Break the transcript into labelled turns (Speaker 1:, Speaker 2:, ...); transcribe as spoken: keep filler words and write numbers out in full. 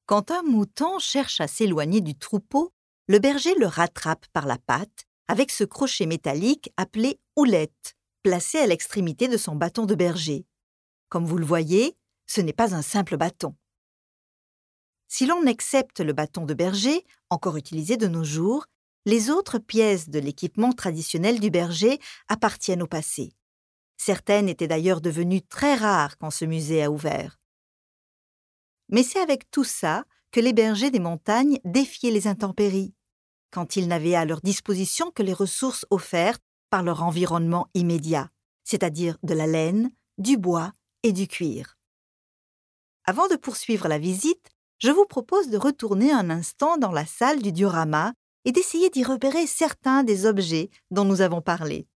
Speaker 1: Quand un mouton cherche à s'éloigner du troupeau, le berger le rattrape par la patte avec ce crochet métallique appelé houlette, placé à l'extrémité de son bâton de berger. Comme vous le voyez, ce n'est pas un simple bâton. Si l'on accepte le bâton de berger, encore utilisé de nos jours, les autres pièces de l'équipement traditionnel du berger appartiennent au passé. Certaines étaient d'ailleurs devenues très rares quand ce musée a ouvert. Mais c'est avec tout ça que les bergers des montagnes défiaient les intempéries, quand ils n'avaient à leur disposition que les ressources offertes par leur environnement immédiat, c'est-à-dire de la laine, du bois et du cuir. Avant de poursuivre la visite, je vous propose de retourner un instant dans la salle du diorama et d'essayer d'y repérer certains des objets dont nous avons parlé.